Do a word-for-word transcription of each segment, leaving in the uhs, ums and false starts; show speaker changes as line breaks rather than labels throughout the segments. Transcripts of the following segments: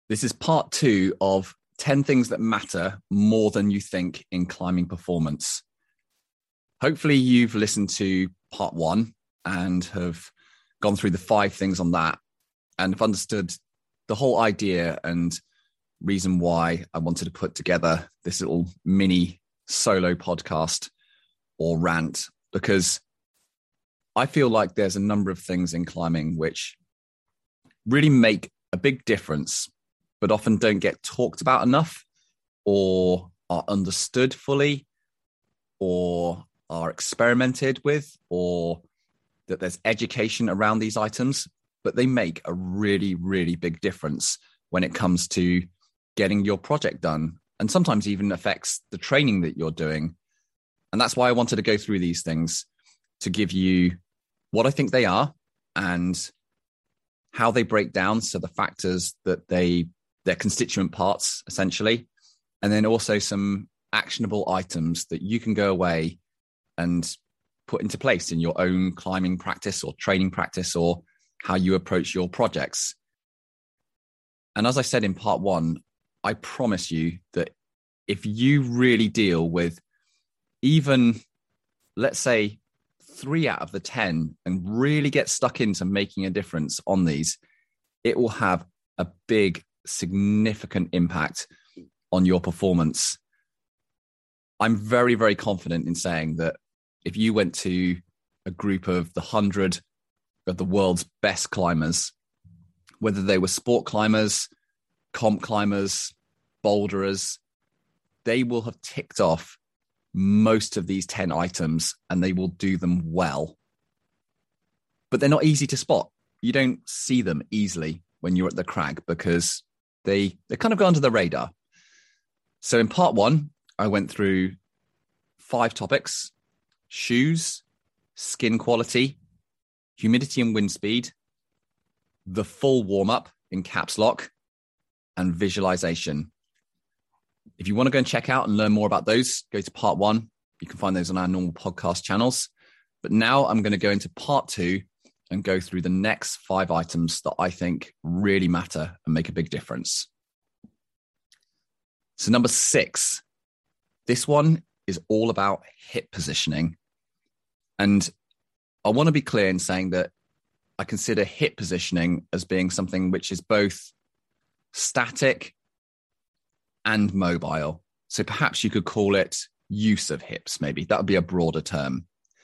This is part two of ten things that matter more than you think in climbing performance. Hopefully you've listened to part one and have gone through the five things on that and have understood the whole idea and reason why I wanted to put together this little mini solo podcast or rant, because I feel like there's a number of things in climbing which really make a big difference, but often don't get talked about enough or are understood fully or are experimented with, or that there's education around these items, but they make a really, really big difference when it comes to getting your project done, and sometimes even affects the training that you're doing. And that's why I wanted to go through these things to give you what I think they are and how they break down. So the factors that they, their constituent parts, essentially, and then also some actionable items that you can go away and put into place in your own climbing practice or training practice or how you approach your projects. And as I said in part one, I promise you that if you really deal with even, let's say, three out of the ten and really get stuck into making a difference on these, it will have a big, significant impact on your performance. I'm very, very confident in saying that if you went to a group of the hundred of the world's best climbers, whether they were sport climbers, comp climbers, boulderers, they will have ticked off most of these ten items and they will do them well. But they're not easy to spot. You don't see them easily when you're at the crag because they, they kind of go under the radar. So in part one, I went through five topics: shoes, skin quality, humidity and wind speed, the full warm-up in caps lock, and visualization. If you want to go and check out and learn more about those, go to part one. You can find those on our normal podcast channels. But now I'm going to go into part two and go through the next five items that I think really matter and make a big difference. So number six, this one is all about hip positioning. And I want to be clear in saying that I consider hip positioning as being something which is both static and mobile. So perhaps you could call it use of hips, maybe. That would be a broader term.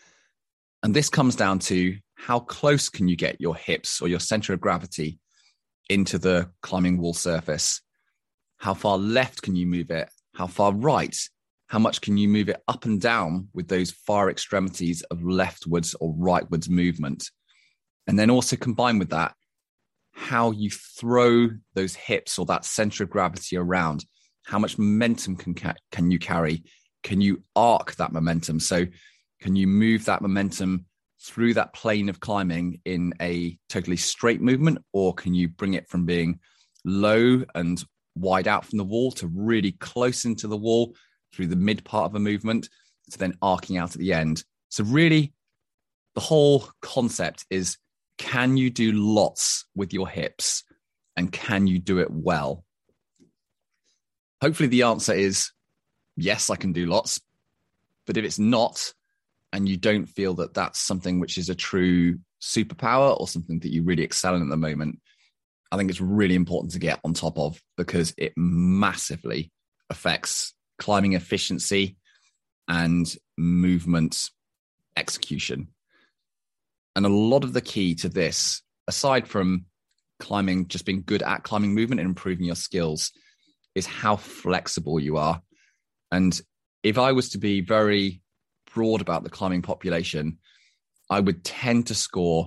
And this comes down to how close can you get your hips or your center of gravity into the climbing wall surface? How far left can you move it? How far right? How much can you move it up and down with those far extremities of leftwards or rightwards movement? And then also combine with that, how you throw those hips or that center of gravity around. How much momentum can, can you carry? Can you arc that momentum? So can you move that momentum through that plane of climbing in a totally straight movement? Or can you bring it from being low and wide out from the wall to really close into the wall through the mid part of a movement to then arcing out at the end? So really, the whole concept is, can you do lots with your hips and can you do it well? Hopefully the answer is yes, I can do lots. But if it's not, and you don't feel that that's something which is a true superpower or something that you really excel in at the moment, I think it's really important to get on top of, because it massively affects climbing efficiency and movement execution. And a lot of the key to this, aside from climbing, just being good at climbing movement and improving your skills, is how flexible you are. And if I was to be very broad about the climbing population, I would tend to score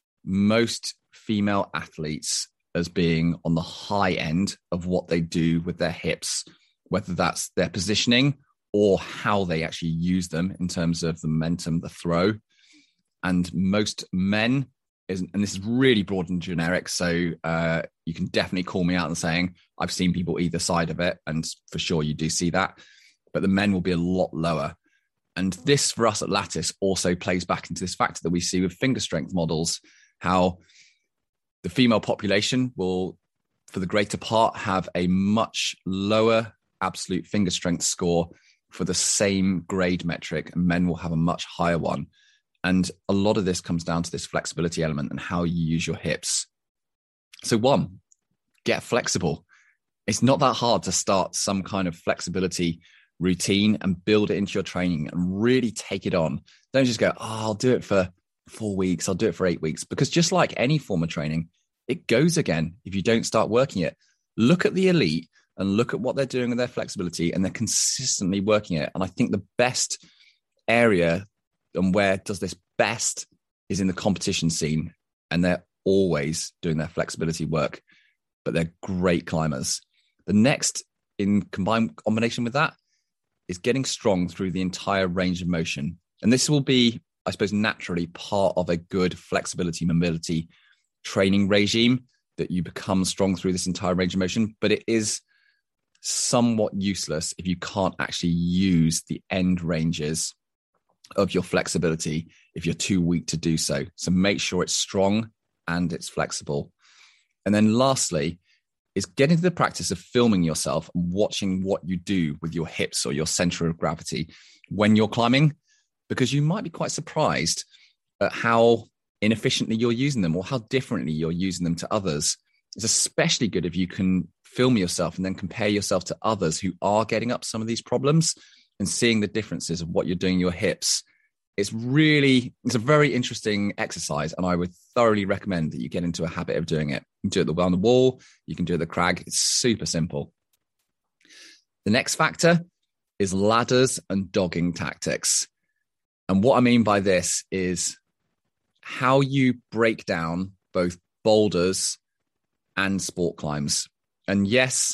most female athletes as being on the high end of what they do with their hips, whether that's their positioning or how they actually use them in terms of the momentum, the throw. And most men, is, and this is really broad and generic, so uh, you can definitely call me out and saying, I've seen people either side of it, and for sure you do see that, but the men will be a lot lower. And this for us at Lattice also plays back into this factor that we see with finger strength models, how the female population will for the greater part, have a much lower absolute finger strength score for the same grade metric, and men will have a much higher one. And a lot of this comes down to this flexibility element and how you use your hips. So one, get flexible. It's not that hard to start some kind of flexibility routine and build it into your training and really take it on. Don't just go, oh, I'll do it for four weeks. I'll do it for eight weeks. Because just like any form of training, it goes again if you don't start working it. Look at the elite and look at what they're doing with their flexibility, and they're consistently working it. And I think the best area and where it does this best is in the competition scene. And they're always doing their flexibility work, but they're great climbers. The next, in combined combination with that, is getting strong through the entire range of motion. And this will be, I suppose, naturally part of a good flexibility mobility training regime, that you become strong through this entire range of motion. But it is somewhat useless if you can't actually use the end ranges of your flexibility if you're too weak to do so. So make sure it's strong and it's flexible. And then lastly is get into the practice of filming yourself and watching what you do with your hips or your center of gravity when you're climbing, because you might be quite surprised at how inefficiently you're using them or how differently you're using them to others. It's especially good if you can film yourself and then compare yourself to others who are getting up some of these problems and seeing the differences of what you're doing in your hips. It's really, it's a very interesting exercise, and I would thoroughly recommend that you get into a habit of doing it. You can do it on the wall, you can do it at the crag. It's super simple. The next factor is ladders and dogging tactics. And what I mean by this is how you break down both boulders and sport climbs. And yes,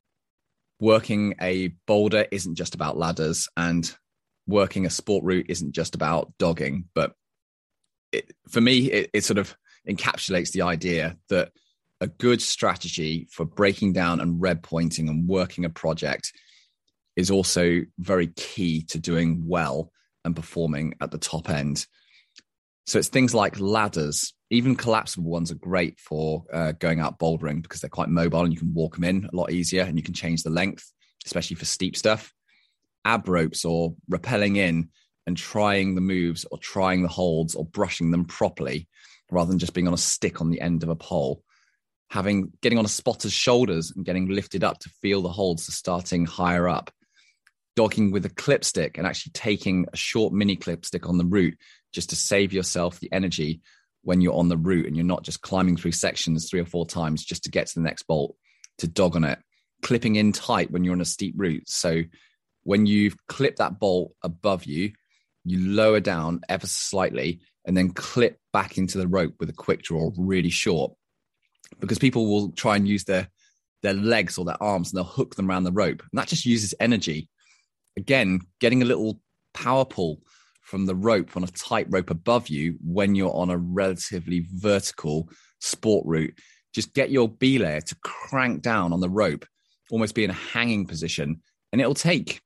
working a boulder isn't just about ladders, and working a sport route isn't just about dogging. But it, for me, it, it sort of encapsulates the idea that a good strategy for breaking down and red pointing and working a project is also very key to doing well and performing at the top end. So it's things like ladders. Even collapsible ones are great for uh, going out bouldering because they're quite mobile and you can walk them in a lot easier, and you can change the length, especially for steep stuff. Ab ropes, or rappelling in and trying the moves or trying the holds or brushing them properly rather than just being on a stick on the end of a pole. Having getting on a spotter's shoulders and getting lifted up to feel the holds, to starting higher up. Dogging with a clip stick and actually taking a short mini clip stick on the route just to save yourself the energy when you're on the route and you're not just climbing through sections three or four times just to get to the next bolt to dog on it. Clipping in tight when you're on a steep route. So when you've clipped that bolt above you, you lower down ever slightly and then clip back into the rope with a quick draw really short, because people will try and use their, their legs or their arms and they'll hook them around the rope. And that just uses energy. Again, getting a little power pull from the rope on a tight rope above you when you're on a relatively vertical sport route. Just get your belayer to crank down on the rope, almost be in a hanging position. And it'll take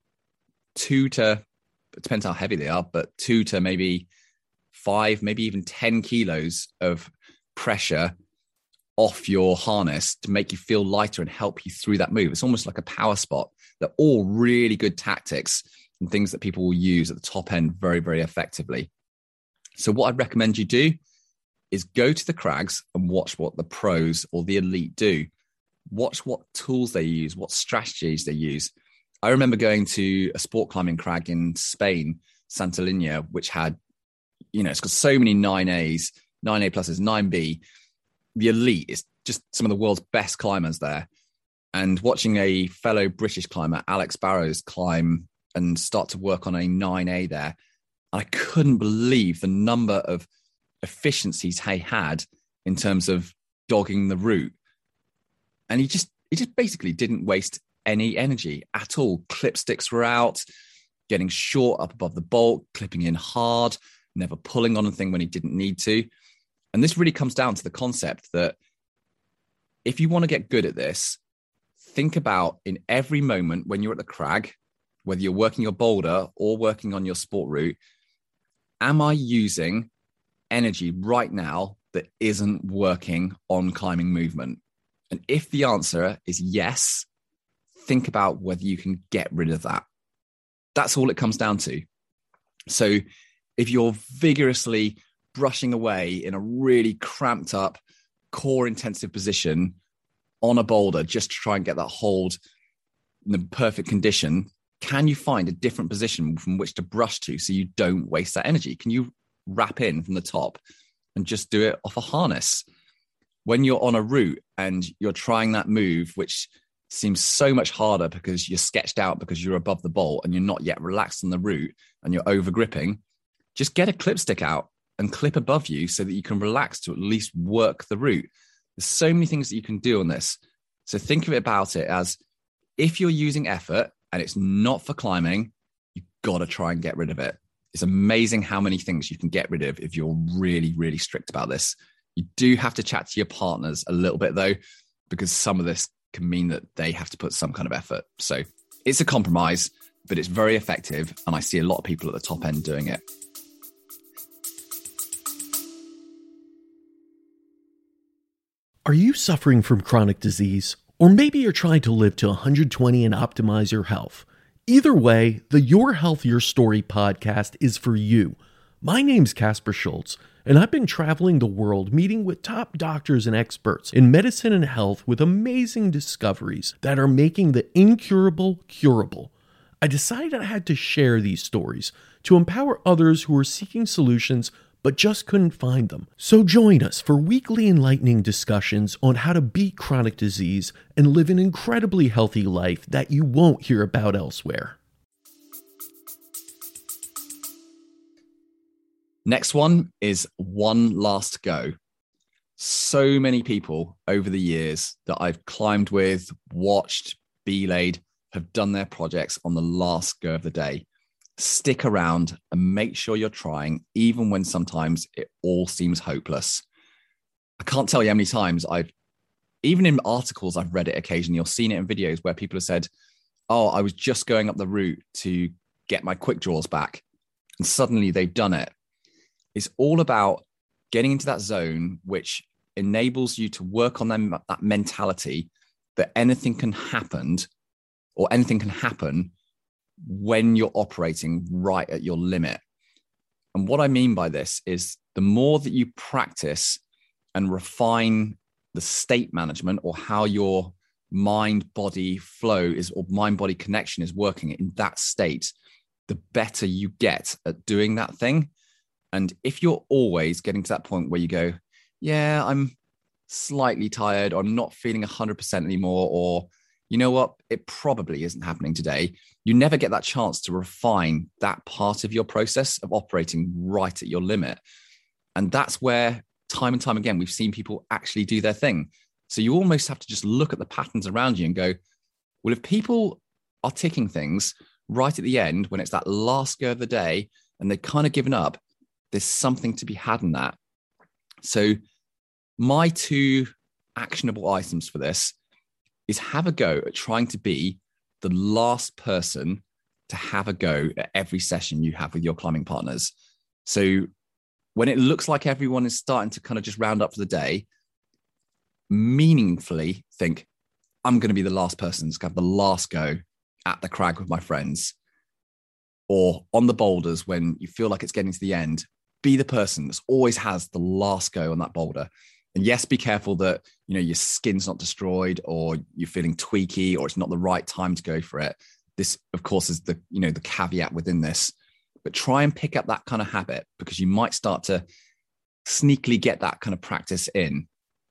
two to, it depends how heavy they are, but two to maybe five, maybe even ten kilos of pressure off your harness to make you feel lighter and help you through that move. It's almost like a power spot. They're all really good tactics and things that people will use at the top end very, very effectively. So what I'd recommend you do is go to the crags and watch what the pros or the elite do. Watch what tools they use, what strategies they use. I remember going to a sport climbing crag in Spain, Santillana, which had, you know, it's got so many nine A's, nine A pluses, nine B. The elite is just some of the world's best climbers there. And watching a fellow British climber, Alex Barrows, climb and start to work on a nine A there, I couldn't believe the number of efficiencies he had in terms of dogging the route. And he just he just basically didn't waste any energy at all. Clip sticks were out, getting short up above the bolt, clipping in hard, never pulling on anything when he didn't need to. And this really comes down to the concept that if you want to get good at this, think about in every moment when you're at the crag, whether you're working your boulder or working on your sport route, am I using energy right now that isn't working on climbing movement? And if the answer is yes, think about whether you can get rid of that. That's all it comes down to. So if you're vigorously brushing away in a really cramped up, core intensive position on a boulder just to try and get that hold in the perfect condition, can you find a different position from which to brush to so you don't waste that energy? Can you wrap in from the top and just do it off a harness? When you're on a route and you're trying that move, which seems so much harder because you're sketched out because you're above the bolt and you're not yet relaxed on the route and you're over gripping, just get a clip stick out and clip above you so that you can relax to at least work the route. There's so many things that you can do on this. So think of it about it as if you're using effort and it's not for climbing, you've got to try and get rid of it. It's amazing how many things you can get rid of if you're really, really strict about this. You do have to chat to your partners a little bit though, because some of this can mean that they have to put some kind of effort. So it's a compromise, but it's very effective. And I see a lot of people at the top end doing it.
Are you suffering from chronic disease? Or maybe you're trying to live to one hundred twenty and optimize your health. Either way, the Your Health, Your Story podcast is for you. My name's Casper Schultz, and I've been traveling the world meeting with top doctors and experts in medicine and health with amazing discoveries that are making the incurable curable. I decided I had to share these stories to empower others who are seeking solutions but just couldn't find them. So join us for weekly enlightening discussions on how to beat chronic disease and live an incredibly healthy life that you won't hear about elsewhere.
Next one is one last go. So many people over the years that I've climbed with, watched, belayed, have done their projects on the last go of the day. Stick around and make sure you're trying, even when sometimes it all seems hopeless. I can't tell you how many times I've, even in articles I've read it occasionally or seen it in videos where people have said, oh, I was just going up the route to get my quick draws back. And suddenly they've done it. It's all about getting into that zone, which enables you to work on them, that mentality that anything can happen or anything can happen when you're operating right at your limit. And what I mean by this is the more that you practice and refine the state management or how your mind-body flow is or mind-body connection is working in that state, the better you get at doing that thing. And if you're always getting to that point where you go, yeah, I'm slightly tired, or I'm not feeling one hundred percent anymore, or you know what, it probably isn't happening today, you never get that chance to refine that part of your process of operating right at your limit. And that's where time and time again, we've seen people actually do their thing. So you almost have to just look at the patterns around you and go, well, if people are ticking things right at the end, when it's that last go of the day and they've kind of given up, there's something to be had in that. So my two actionable items for this is have a go at trying to be the last person to have a go at every session you have with your climbing partners. So when it looks like everyone is starting to kind of just round up for the day, meaningfully think, I'm going to be the last person to have the last go at the crag with my friends. Or on the boulders, when you feel like it's getting to the end, be the person that always has the last go on that boulder. And yes, be careful that, you know, your skin's not destroyed or you're feeling tweaky or it's not the right time to go for it. This, of course, is the, you know, the caveat within this. But try and pick up that kind of habit, because you might start to sneakily get that kind of practice in.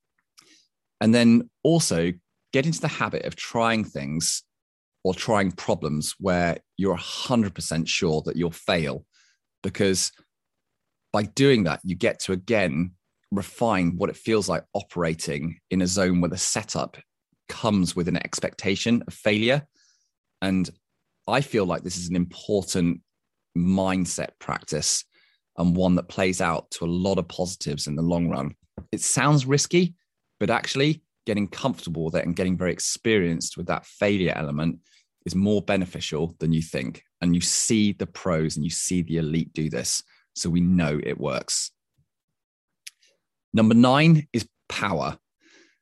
And then also get into the habit of trying things or trying problems where you're one hundred percent sure that you'll fail, because by doing that, you get to, again, refine what it feels like operating in a zone where the setup comes with an expectation of failure. And I feel like this is an important mindset practice and one that plays out to a lot of positives in the long run. It sounds risky, but actually getting comfortable with it and getting very experienced with that failure element is more beneficial than you think. And you see the pros and you see the elite do this. So we know it works. Number nine is power.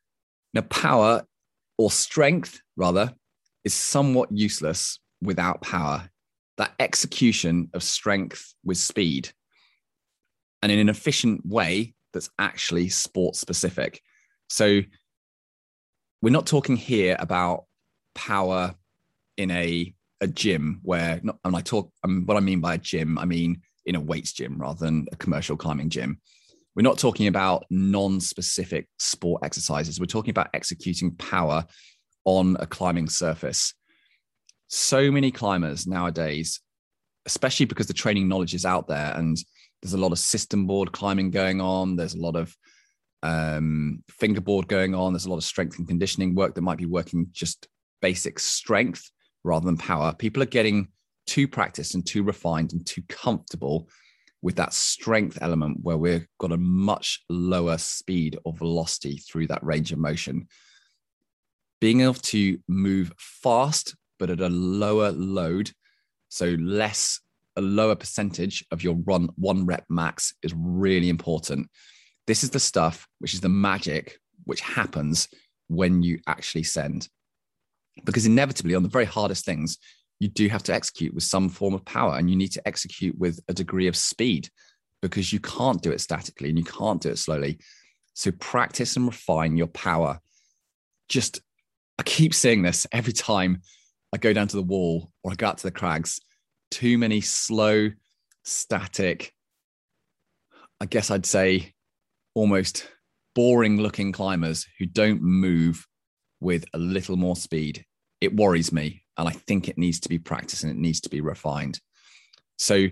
Now, power or strength, rather, is somewhat useless without power. That execution of strength with speed and in an efficient way that's actually sport specific. So we're not talking here about power in a, a gym where, not, and I talk, um, what I mean by a gym, I mean in a weights gym rather than a commercial climbing gym. We're not talking about non-specific sport exercises. We're talking about executing power on a climbing surface. So many climbers nowadays, especially because the training knowledge is out there and there's a lot of system board climbing going on. There's a lot of um, fingerboard going on. There's a lot of strength and conditioning work that might be working just basic strength rather than power. People are getting too practiced and too refined and too comfortable with that strength element where we've got a much lower speed or velocity through that range of motion. Being able to move fast, but at a lower load, so less, a lower percentage of your run one rep max is really important. This is the stuff, which is the magic, which happens when you actually send. Because inevitably on the very hardest things, you do have to execute with some form of power, and you need to execute with a degree of speed because you can't do it statically and you can't do it slowly. So practice and refine your power. Just, I keep saying this every time I go down to the wall or I go out to the crags. Too many slow, static, I guess I'd say almost boring looking climbers who don't move with a little more speed. It worries me. And I think it needs to be practiced and it needs to be refined. So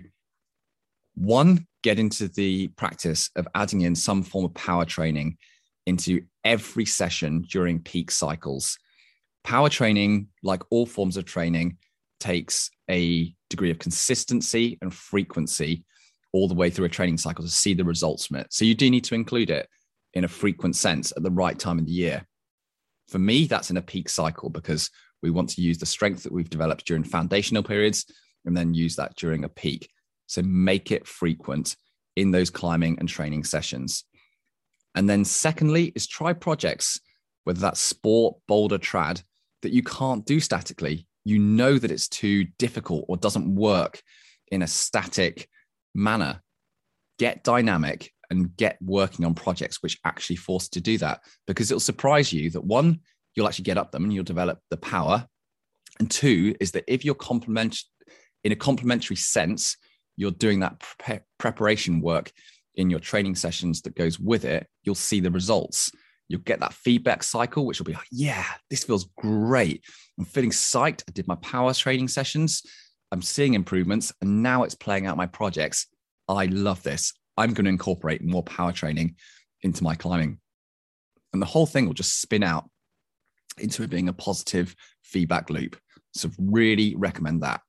one, get into the practice of adding in some form of power training into every session during peak cycles. Power training, like all forms of training, takes a degree of consistency and frequency all the way through a training cycle to see the results from it. So you do need to include it in a frequent sense at the right time of the year. For me, that's in a peak cycle because we want to use the strength that we've developed during foundational periods and then use that during a peak. So make it frequent in those climbing and training sessions. And then secondly is try projects, whether that's sport, boulder, trad, that you can't do statically. You know that it's too difficult or doesn't work in a static manner. Get dynamic and get working on projects which actually force you to do that, because it'll surprise you that one, you'll actually get up them and you'll develop the power. And two is that if you're complement in a complementary sense, you're doing that pre- preparation work in your training sessions that goes with it, you'll see the results. You'll get that feedback cycle, which will be like, yeah, this feels great. I'm feeling psyched. I did my power training sessions. I'm seeing improvements and now it's playing out my projects. I love this. I'm going to incorporate more power training into my climbing. And the whole thing will just spin out into it being a positive feedback loop. So really recommend that.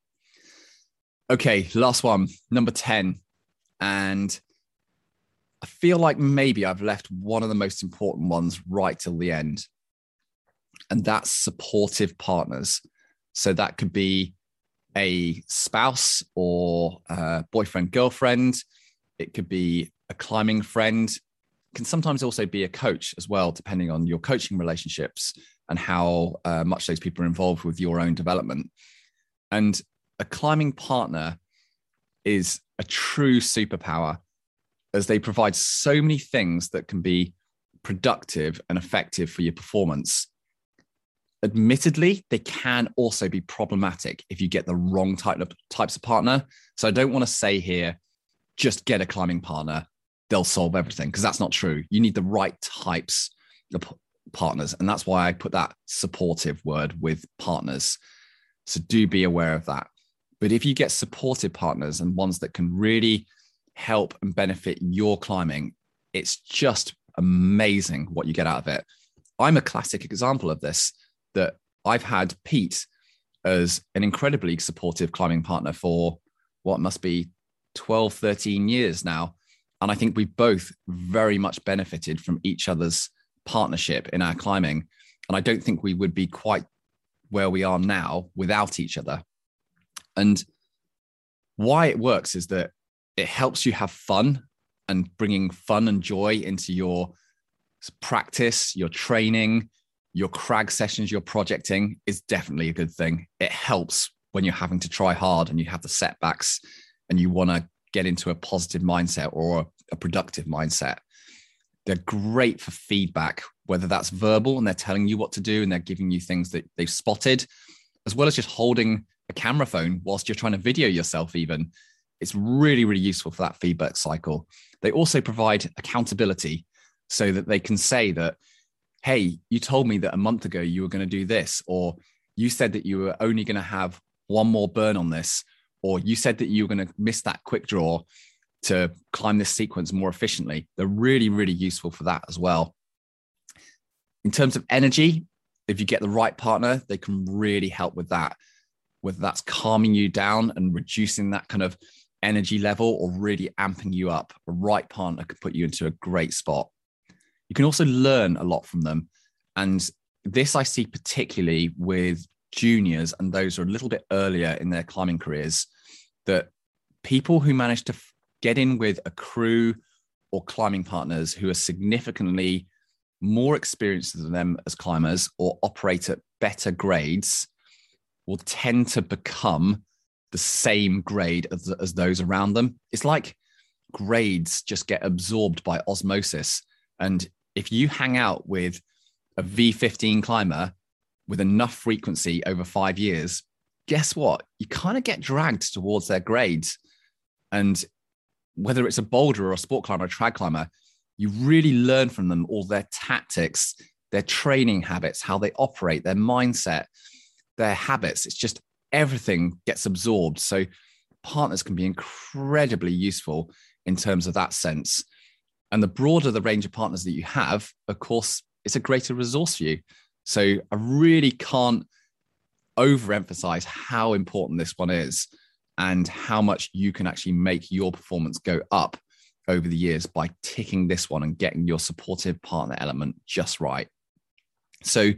Okay, last one, number ten. And I feel like maybe I've left one of the most important ones right till the end. And that's supportive partners. So that could be a spouse or a boyfriend, girlfriend. It could be a climbing friend. It can sometimes also be a coach as well, depending on your coaching relationships and how uh, much those people are involved with your own development. And a climbing partner is a true superpower, as they provide so many things that can be productive and effective for your performance. Admittedly, they can also be problematic if you get the wrong type of types of partner. So I don't want to say here, just get a climbing partner, they'll solve everything, because that's not true. You need the right types of partners. And that's why I put that supportive word with partners. So do be aware of that. But if you get supportive partners and ones that can really help and benefit your climbing, it's just amazing what you get out of it. I'm a classic example of this, that I've had Pete as an incredibly supportive climbing partner for what must be twelve, thirteen years now. And I think we both very much benefited from each other's partnership in our climbing. And I don't think we would be quite where we are now without each other. And why it works is that it helps you have fun, and bringing fun and joy into your practice, your training, your crag sessions you're projecting is definitely a good thing. It helps when you're having to try hard and you have the setbacks and you want to get into a positive mindset or a productive mindset. They're great for feedback, whether that's verbal and they're telling you what to do and they're giving you things that they've spotted, as well as just holding a camera phone whilst you're trying to video yourself even. It's really, really useful for that feedback cycle. They also provide accountability so that they can say that, hey, you told me that a month ago you were going to do this, or you said that you were only going to have one more burn on this, or you said that you were going to miss that quick draw to climb this sequence more efficiently. They're really, really useful for that as well. In terms of energy, if you get the right partner, they can really help with that, whether that's calming you down and reducing that kind of energy level or really amping you up. A right partner could put you into a great spot. You can also learn a lot from them. And this I see particularly with juniors and those who are a little bit earlier in their climbing careers, that people who manage to get in with a crew or climbing partners who are significantly more experienced than them as climbers or operate at better grades will tend to become the same grade as, as those around them. It's like grades just get absorbed by osmosis. And if you hang out with a V fifteen climber with enough frequency over five years, guess what? You kind of get dragged towards their grades. And whether it's a boulder or a sport climber, a trad climber, you really learn from them all their tactics, their training habits, how they operate, their mindset, their habits. It's just everything gets absorbed. So partners can be incredibly useful in terms of that sense. And the broader the range of partners that you have, of course, it's a greater resource for you. So I really can't overemphasize how important this one is and how much you can actually make your performance go up over the years by ticking this one and getting your supportive partner element just right. So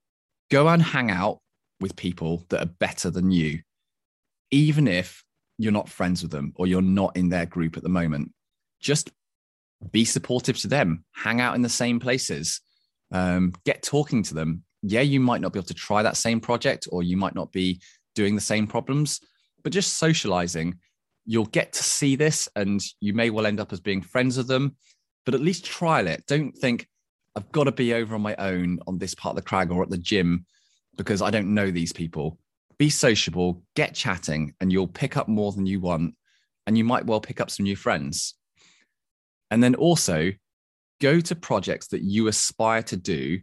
go and hang out with people that are better than you, even if you're not friends with them or you're not in their group at the moment. Just be supportive to them, hang out in the same places, um, get talking to them. Yeah, you might not be able to try that same project or you might not be doing the same problems, but just socializing, you'll get to see this and you may well end up as being friends with them, but at least trial it. Don't think I've got to be over on my own on this part of the crag or at the gym because I don't know these people. Be sociable, get chatting, and you'll pick up more than you want. And you might well pick up some new friends. And then also go to projects that you aspire to do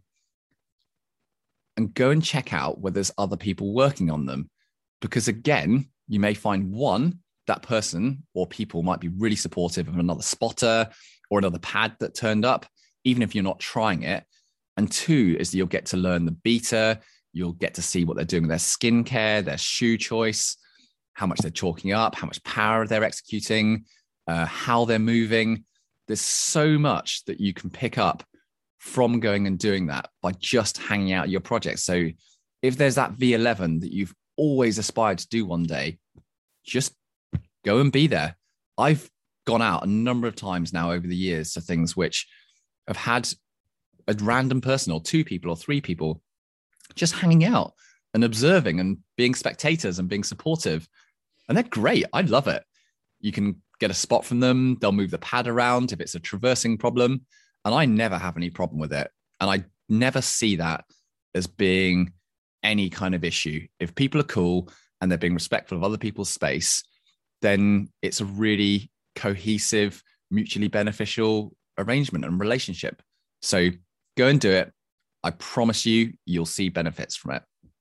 and go and check out whether there's other people working on them. Because again, you may find one, that person or people might be really supportive of another spotter or another pad that turned up, even if you're not trying it. And two is that you'll get to learn the beta. You'll get to see what they're doing with their skincare, their shoe choice, how much they're chalking up, how much power they're executing, uh, how they're moving. There's so much that you can pick up from going and doing that by just hanging out your project. So if there's that V eleven that you've always aspired to do one day, just go and be there. I've gone out a number of times now over the years to things which have had a random person or two people or three people just hanging out and observing and being spectators and being supportive. And they're great. I love it. You can get a spot from them. They'll move the pad around if it's a traversing problem. And I never have any problem with it. And I never see that as being any kind of issue. If people are cool and they're being respectful of other people's space, then it's a really cohesive, mutually beneficial arrangement and relationship. So go and do it. I promise you, you'll see benefits from it.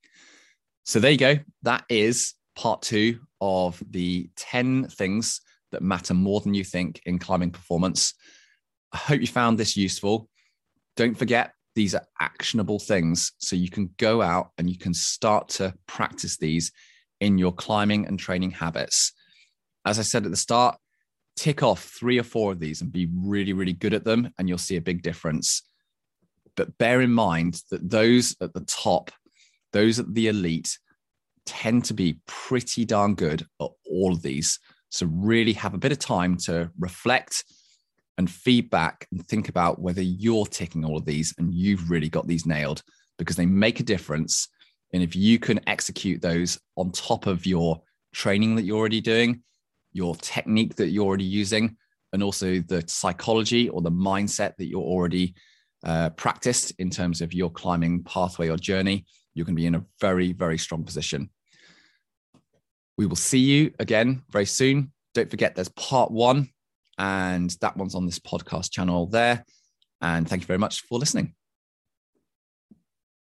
So there you go. That is part two of the ten things that matter more than you think in climbing performance. I hope you found this useful. Don't forget, these are actionable things. So you can go out and you can start to practice these in your climbing and training habits. As I said at the start, tick off three or four of these and be really, really good at them, and you'll see a big difference. But bear in mind that those at the top, those at the elite, tend to be pretty darn good at all of these. So really have a bit of time to reflect and feedback and think about whether you're ticking all of these and you've really got these nailed. because they make a difference. And if you can execute those on top of your training that you're already doing, your technique that you're already using, and also the psychology or the mindset that you're already uh, practiced in terms of your climbing pathway or journey, you're going to be in a very, very strong position. We will see you again very soon. Don't forget there's part one, and that one's on this podcast channel there. And thank you very much for listening.